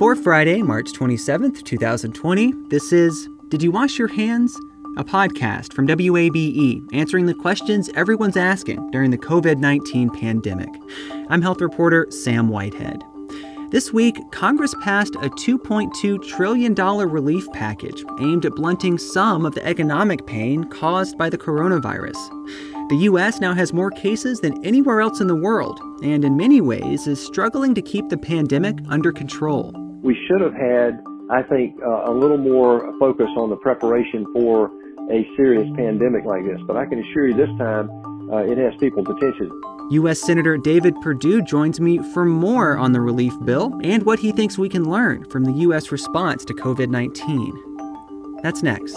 For Friday, March 27th, 2020, this is Did You Wash Your Hands? A podcast from WABE answering the questions everyone's asking during the COVID-19 pandemic. I'm health reporter Sam Whitehead. This week, Congress passed a $2.2 trillion relief package aimed at blunting some of the economic pain caused by the coronavirus. The U.S. now has more cases than anywhere else in the world, and in many ways is struggling to keep the pandemic under control. We should have had, I think, a little more focus on the preparation for a serious pandemic like this. But I can assure you this time, it has people's attention. U.S. Senator David Perdue joins me for more on the relief bill and what he thinks we can learn from the U.S. response to COVID-19. That's next.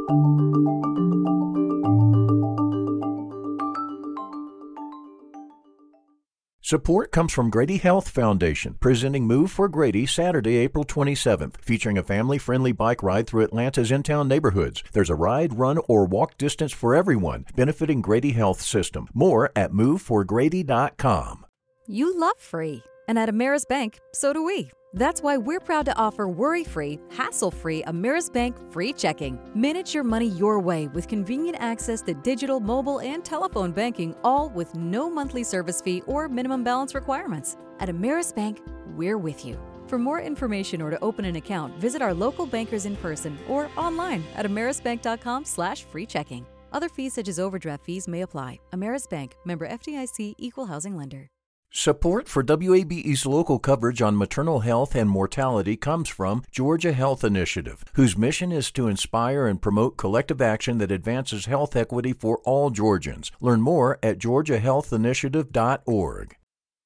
Support comes from Grady Health Foundation, presenting Move for Grady Saturday, April 27th, featuring a family-friendly bike ride through Atlanta's in-town neighborhoods. There's a ride, run, or walk distance for everyone, benefiting Grady Health System. More at moveforgrady.com. You love free, and at Ameris Bank, so do we. That's why we're proud to offer worry-free, hassle-free Ameris Bank free checking. Manage your money your way with convenient access to digital, mobile, and telephone banking, all with no monthly service fee or minimum balance requirements. At Ameris Bank, we're with you. For more information or to open an account, visit our local bankers in person or online at amerisbank.com/free checking. Other fees such as overdraft fees may apply. Ameris Bank, member FDIC, equal housing lender. Support for WABE's local coverage on maternal health and mortality comes from Georgia Health Initiative, whose mission is to inspire and promote collective action that advances health equity for all Georgians. Learn more at georgiahealthinitiative.org.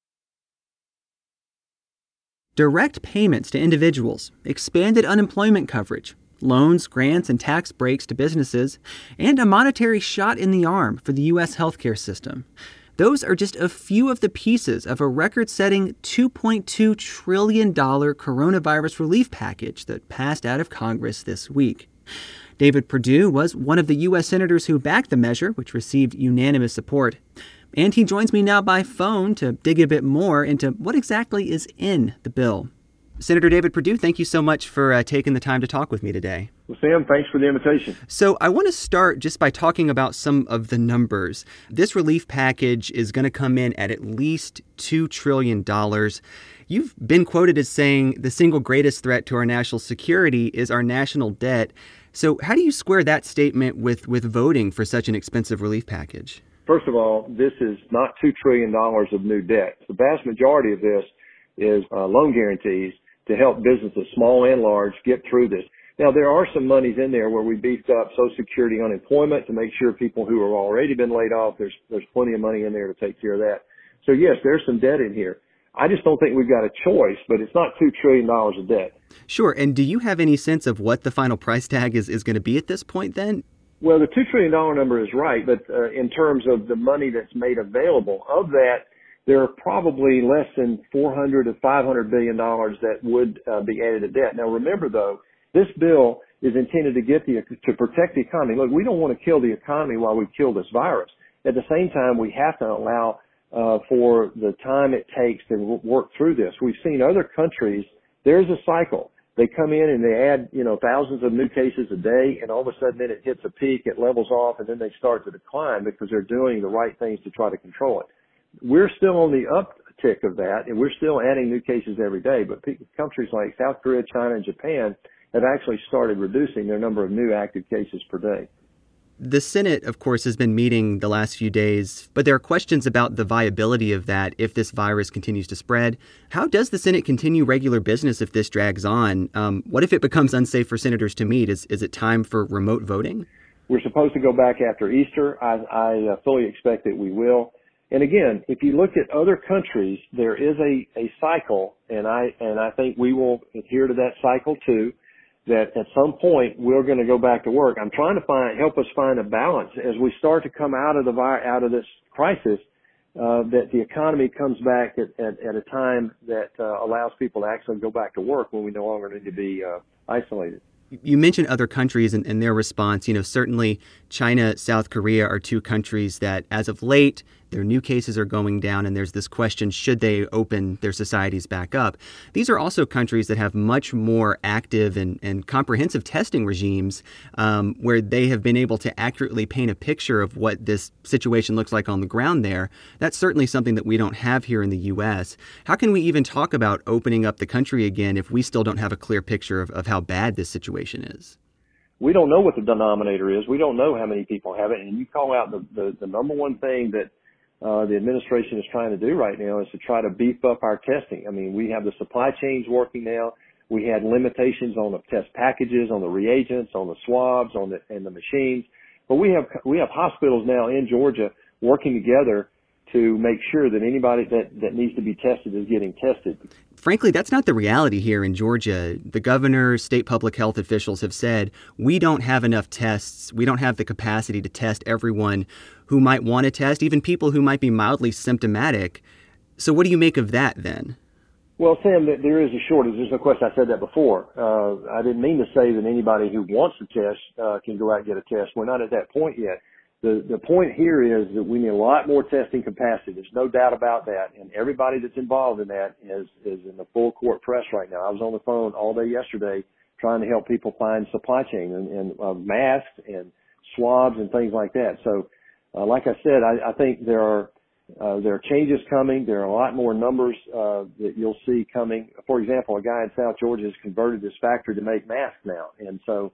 Direct payments to individuals, expanded unemployment coverage, loans, grants, and tax breaks to businesses, and a monetary shot in the arm for the U.S. healthcare system. Those are just a few of the pieces of a record-setting $2.2 trillion coronavirus relief package that passed out of Congress this week. David Perdue was one of the U.S. senators who backed the measure, which received unanimous support. And he joins me now by phone to dig a bit more into what exactly is in the bill. Senator David Perdue, thank you so much for taking the time to talk with me today. Well, Sam, thanks for the invitation. So I want to start just by talking about some of the numbers. This relief package is going to come in at least $2 trillion. You've been quoted as saying the single greatest threat to our national security is our national debt. So how do you square that statement with voting for such an expensive relief package? First of all, this is not $2 trillion of new debt. The vast majority of this is loan guarantees to help businesses, small and large, get through this. Now, there are some monies in there where we beefed up Social Security unemployment to make sure people who have already been laid off, there's plenty of money in there to take care of that. So, yes, there's some debt in here. I just don't think we've got a choice, but it's not $2 trillion of debt. Sure. And do you have any sense of what the final price tag is going to be at this point then? Well, the $2 trillion number is right, but in terms of the money that's made available, of that, there are probably less than $400 to $500 billion that would be added to debt. Now, remember, though, this bill is intended to protect the economy. Look, we don't want to kill the economy while we kill this virus. At the same time, we have to allow for the time it takes to work through this. We've seen other countries, there's a cycle. They come in and they add, thousands of new cases a day, and all of a sudden then it hits a peak, it levels off, and then they start to decline because they're doing the right things to try to control it. We're still on the uptick of that, and we're still adding new cases every day. But countries like South Korea, China, and Japan have actually started reducing their number of new active cases per day. The Senate, of course, has been meeting the last few days, but there are questions about the viability of that if this virus continues to spread. How does the Senate continue regular business if this drags on? What if it becomes unsafe for senators to meet? Is it time for remote voting? We're supposed to go back after Easter. I fully expect that we will. And again, if you look at other countries, there is a cycle, and I think we will adhere to that cycle too, that at some point we're going to go back to work. I'm trying to help us find a balance as we start to come out of this crisis, that the economy comes back at a time that allows people to actually go back to work when we no longer need to be isolated. You mentioned other countries and their response. Certainly China, South Korea are two countries that, as of late, Their new cases are going down, and there's this question, should they open their societies back up? These are also countries that have much more active and comprehensive testing regimes where they have been able to accurately paint a picture of what this situation looks like on the ground there. That's certainly something that we don't have here in the U.S. How can we even talk about opening up the country again if we still don't have a clear picture of how bad this situation is? We don't know what the denominator is. We don't know how many people have it. And you call out the number one thing that the administration is trying to do right now is to try to beef up our testing. I mean, we have the supply chains working now. We had limitations on the test packages, on the reagents, on the swabs, and the machines. But we have hospitals now in Georgia working together to make sure that anybody that needs to be tested is getting tested. Frankly, that's not the reality here in Georgia. The governor, state public health officials have said, we don't have enough tests. We don't have the capacity to test everyone who might want to test, even people who might be mildly symptomatic. So what do you make of that then? Well, Sam, there is a shortage. There's no question. I said that before. I didn't mean to say that anybody who wants to test can go out and get a test. We're not at that point yet. The point here is that we need a lot more testing capacity. There's no doubt about that. And everybody that's involved in that is in the full court press right now. I was on the phone all day yesterday trying to help people find supply chain and masks and swabs and things like that. So, like I said, I think there are changes coming. There are a lot more numbers that you'll see coming. For example, a guy in South Georgia has converted his factory to make masks now. And so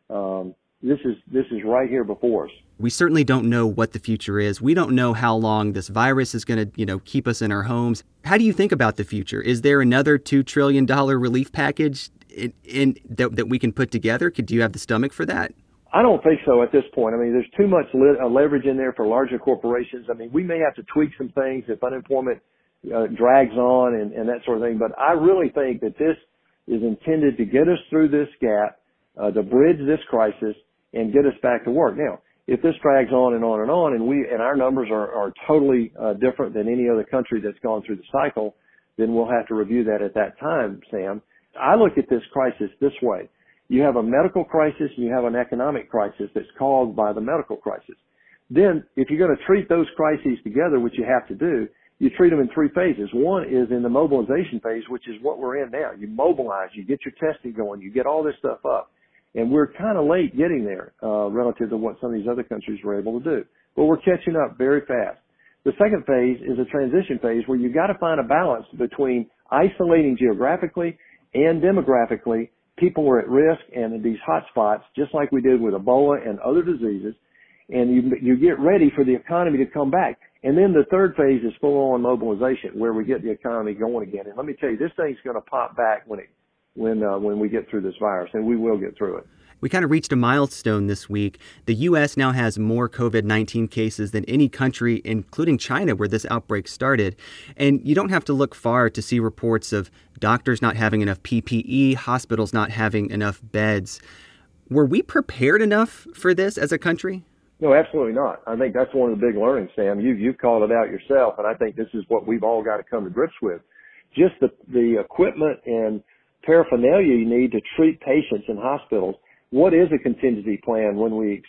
this is right here before us. We certainly don't know what the future is. We don't know how long this virus is going to, keep us in our homes. How do you think about the future? Is there another $2 trillion relief package that we can put together? Do you have the stomach for that? I don't think so at this point. I mean, there's too much leverage in there for larger corporations. I mean, we may have to tweak some things if unemployment drags on and that sort of thing. But I really think that this is intended to get us through this gap, to bridge this crisis, and get us back to work. Now, if this drags on and on and on, and our numbers are totally different than any other country that's gone through the cycle, then we'll have to review that at that time, Sam. I look at this crisis this way. You have a medical crisis and you have an economic crisis that's caused by the medical crisis. Then, if you're going to treat those crises together, which you have to do, you treat them in three phases. One is in the mobilization phase, which is what we're in now. You mobilize, you get your testing going, you get all this stuff up. And we're kind of late getting there relative to what some of these other countries were able to do. But we're catching up very fast. The second phase is a transition phase where you've got to find a balance between isolating geographically and demographically people who are at risk and in these hot spots, just like we did with Ebola and other diseases, and you get ready for the economy to come back. And then the third phase is full-on mobilization, where we get the economy going again. And let me tell you, this thing's going to pop back when we get through this virus, and we will get through it. We kind of reached a milestone this week. The U.S. now has more COVID-19 cases than any country, including China, where this outbreak started. And you don't have to look far to see reports of doctors not having enough PPE, hospitals not having enough beds. Were we prepared enough for this as a country? No, absolutely not. I think that's one of the big learnings, Sam. You've called it out yourself, and I think this is what we've all got to come to grips with. Just the equipment and paraphernalia you need to treat patients in hospitals. What is a contingency plan when we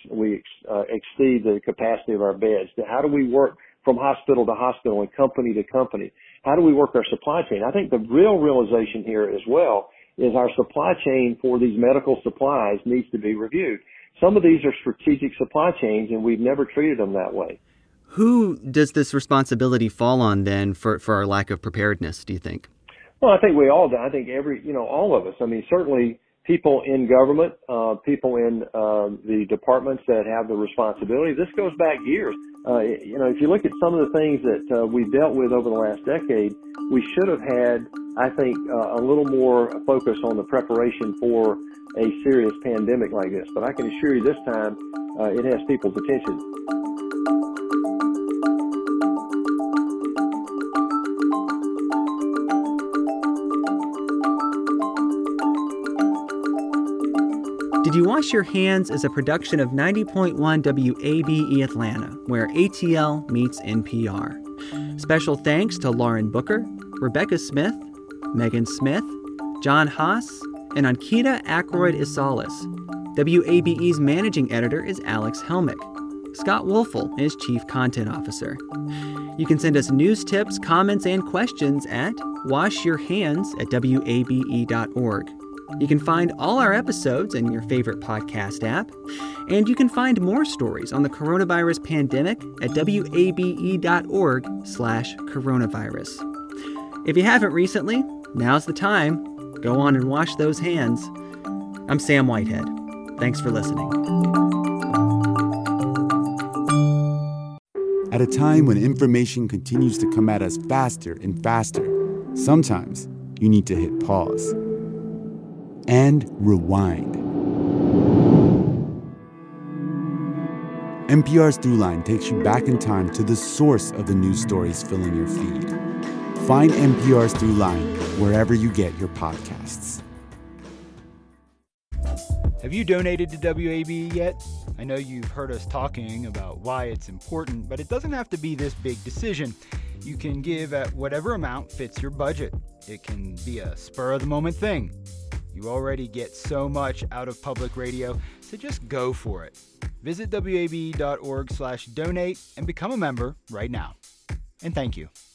exceed the capacity of our beds? How do we work from hospital to hospital and company to company? How do we work our supply chain? I think the real realization here as well is our supply chain for these medical supplies needs to be reviewed. Some of these are strategic supply chains, and we've never treated them that way. Who does this responsibility fall on then for our lack of preparedness, do you think? Well, I think we all do. I think all of us. I mean, certainly people in government, people in the departments that have the responsibility. This goes back years. If you look at some of the things that we've dealt with over the last decade, we should have had, I think, a little more focus on the preparation for a serious pandemic like this. But I can assure you this time, it has people's attention. Did You Wash Your Hands is a production of 90.1 WABE Atlanta, where ATL meets NPR. Special thanks to Lauren Booker, Rebecca Smith, Megan Smith, John Haas, and Ankita Ackroyd-Isalis. WABE's managing editor is Alex Helmick. Scott Wolfel is Chief Content Officer. You can send us news tips, comments, and questions at washyourhands@wabe.org. You can find all our episodes in your favorite podcast app, and you can find more stories on the coronavirus pandemic at wabe.org/coronavirus. If you haven't recently, now's the time. Go on and wash those hands. I'm Sam Whitehead. Thanks for listening. At a time when information continues to come at us faster and faster, sometimes you need to hit pause and rewind. NPR's Throughline takes you back in time to the source of the news stories filling your feed. Find NPR's Throughline wherever you get your podcasts. Have you donated to WABE yet? I know you've heard us talking about why it's important, but it doesn't have to be this big decision. You can give at whatever amount fits your budget. It can be a spur-of-the-moment thing. You already get so much out of public radio, so just go for it. Visit wabe.org/donate and become a member right now. And thank you.